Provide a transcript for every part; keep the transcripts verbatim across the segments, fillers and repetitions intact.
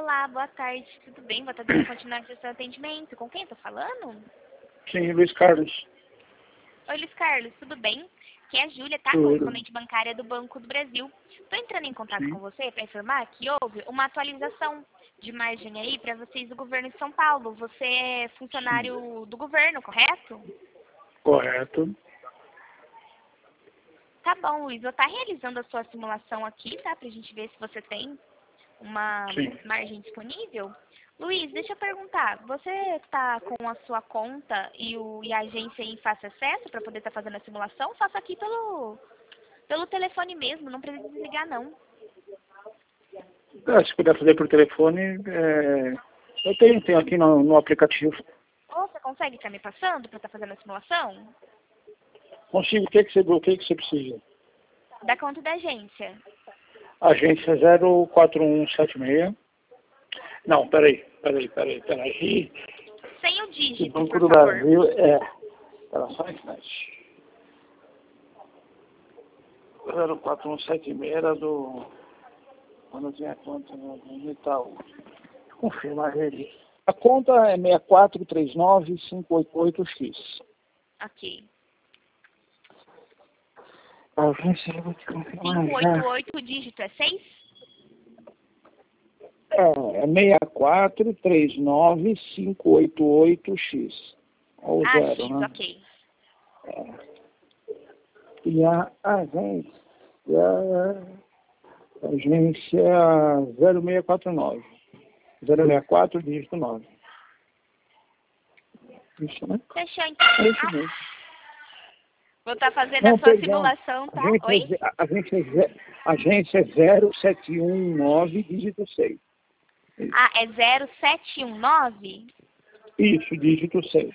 Olá, boa tarde, tudo bem? Vou estar dando continuidade ao seu atendimento. Com quem eu tô falando? Sim, Luiz Carlos. Oi, Luiz Carlos, tudo bem? Aqui é a Júlia, tá? Tudo. Correspondente bancária do Banco do Brasil. Estou entrando em contato Sim. com você para informar que houve uma atualização de margem aí para vocês do governo de São Paulo. Você é funcionário do governo, correto? Correto. Tá bom, Luiz. Eu estar realizando a sua simulação aqui, tá? Pra gente ver se você tem uma Sim. margem disponível. Luiz, deixa eu perguntar, você está com a sua conta e, o, e a agência em fácil acesso para poder estar fazendo a simulação? Faça aqui pelo, pelo telefone mesmo, não precisa desligar não. É, se puder fazer por telefone, é... eu tenho, tenho aqui no, no aplicativo. Ou você consegue estar me passando para estar fazendo a simulação? Consigo, o que, que, você, o que, que você precisa? Da conta da agência. Agência zero quatro um sete seis. Não, peraí, peraí, peraí, peraí. Sem o O dígito, Banco por do favor. Brasil é... Espera só um instante. zero quatro um sete seis era do... Quando tinha a conta no Itaú. Confirma ele. A conta é seis quatro três nove cinco oito oito X. Ok. A agência, eu vou te confirmar cinco já. oito oito, o dígito é seis? É, é seis quatro três nove cinco oito oito X. Ou Ah, zero, X, né? ok. É. E a agência, a agência zero seis quatro nove. zero seis quatro, dígito nove. Isso, né? Fechou então. É isso Ah, mesmo. vou estar fazendo Não, a sua perdão. simulação, tá? Agência, Oi? ze- agência, ze- agência zero sete um nove, dígito seis. Isso. Ah, é zero sete um nove? Isso, dígito seis.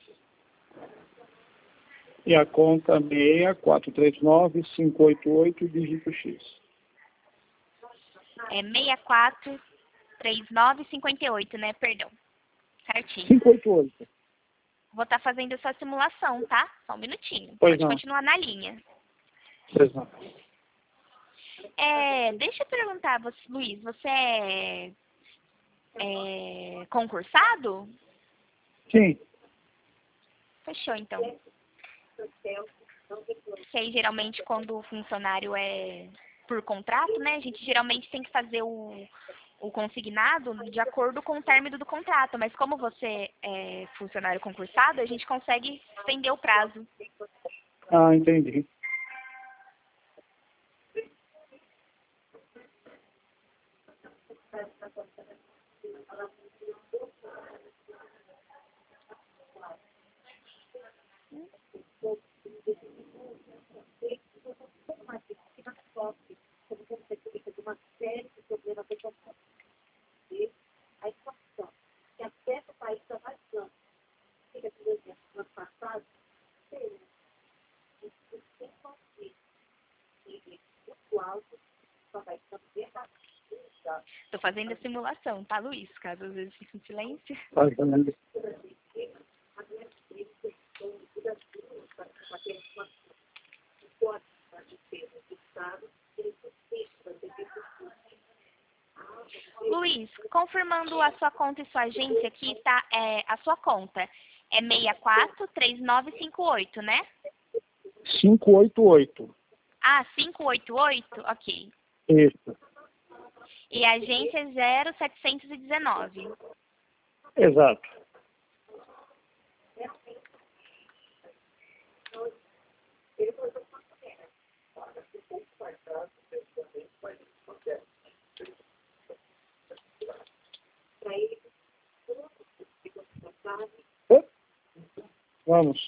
E a conta seis quatro três nove cinco oito oito, dígito X. É seis quatro três nove cinco oito, né? Perdão. Certinho. cinco oito oito. Vou estar fazendo a sua simulação, tá? Só um minutinho. Pois Pode não. continuar na linha. Pois não. É, deixa eu perguntar, você, Luiz, você é, é concursado? Sim. Fechou, então. Que aí, geralmente, quando o funcionário é por contrato, né? A gente geralmente tem que fazer o, o consignado de acordo com o término do contrato. Mas como você é funcionário concursado, a gente consegue estender o prazo. Ah, entendi. Tô fazendo a simulação, tá, Luiz? Caso às vezes fique em silêncio. Tá vendo? Luiz, confirmando a sua conta e sua agência aqui, tá? É, a sua conta é seis quatro três nove cinco oito, né? cinco oito oito. Ah, cinco oito oito? Ok. Isso. E a agência é zero setecentos e dezenove. Exato. Oi? Vamos.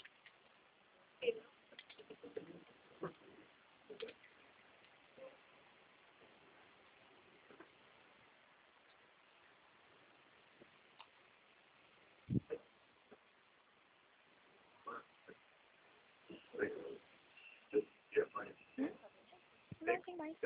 Não tem mais.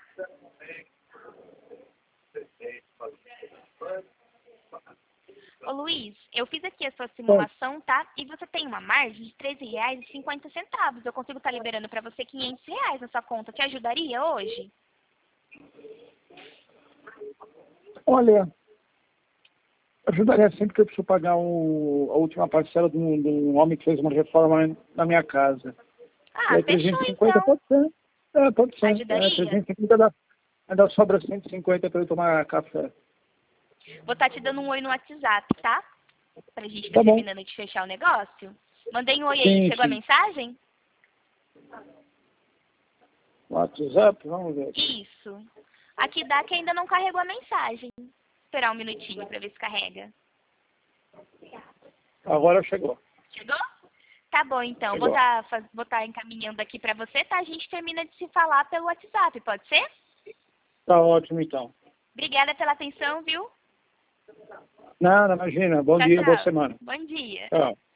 Ô, Luiz, eu fiz aqui a sua simulação, tá? E você tem uma margem de treze reais e cinquenta centavos. Eu consigo estar liberando para você quinhentos reais na sua conta. Te ajudaria hoje? Olha, ajudaria sempre que eu preciso pagar o, a última parcela de um, de um homem que fez uma reforma na minha casa. Ah, é, fechou trezentos e cinquenta então. pode ser. É, pode ser. Ajudaria? É, trezentos e cinquenta dá, ainda sobra cento e cinquenta para eu tomar café. Vou estar te dando um oi no WhatsApp, tá? Pra gente estar Tá bom. terminando de fechar o negócio. Mandei um oi Sim, aí. Chegou a sim. mensagem? WhatsApp, vamos ver. Isso. Aqui dá que ainda não carregou a mensagem. Vou esperar um minutinho pra ver se carrega. Agora chegou. Chegou? Tá bom, então. Chegou. Vou estar faz- vou tá encaminhando aqui pra você, tá? A gente termina de se falar pelo WhatsApp, pode ser? Tá ótimo, então. Obrigada pela atenção, viu? Nada, imagina. Bom Tchau, dia, boa tchau. semana. Bom dia. Tchau.